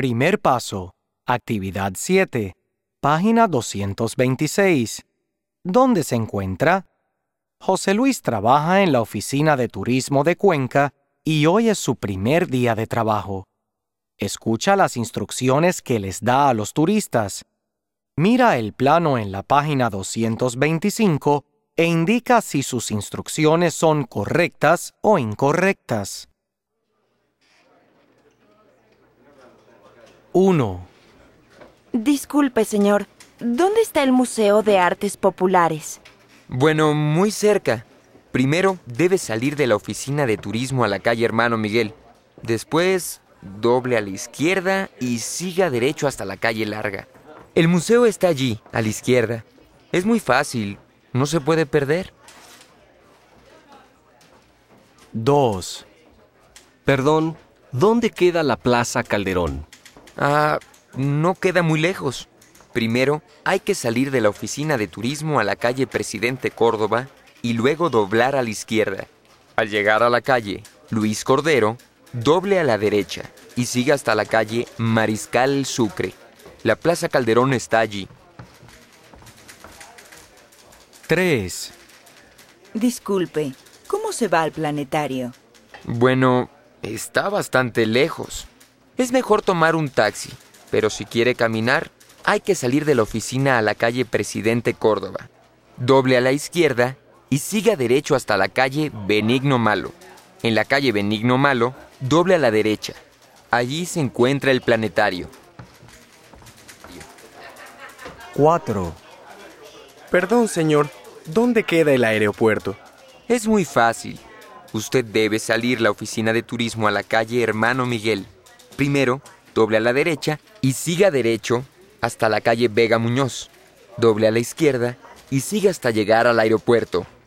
Primer paso. Actividad 7. Página 226. ¿Dónde se encuentra? José Luis trabaja en la Oficina de Turismo de Cuenca y hoy es su primer día de trabajo. Escucha las instrucciones que les da a los turistas. Mira el plano en la página 225 e indica si sus instrucciones son correctas o incorrectas. 1. Disculpe, señor. ¿Dónde está el Museo de Artes Populares? Bueno, muy cerca. Primero, debe salir de la oficina de turismo a la calle Hermano Miguel. Después, doble a la izquierda y siga derecho hasta la calle Larga. El museo está allí, a la izquierda. Es muy fácil, no se puede perder. 2. Perdón, ¿dónde queda la Plaza Calderón? No queda muy lejos. Primero, hay que salir de la oficina de turismo a la calle Presidente Córdoba y luego doblar a la izquierda. Al llegar a la calle Luis Cordero, doble a la derecha y siga hasta la calle Mariscal Sucre. La Plaza Calderón está allí. 3. Disculpe, ¿cómo se va al planetario? Bueno, está bastante lejos. Es mejor tomar un taxi, pero si quiere caminar, hay que salir de la oficina a la calle Presidente Córdoba. Doble a la izquierda y siga derecho hasta la calle Benigno Malo. En la calle Benigno Malo, doble a la derecha. Allí se encuentra el planetario. 4. Perdón, señor, ¿dónde queda el aeropuerto? Es muy fácil. Usted debe salir la oficina de turismo a la calle Hermano Miguel. Primero, doble a la derecha y siga derecho hasta la calle Vega Muñoz. Doble a la izquierda y siga hasta llegar al aeropuerto.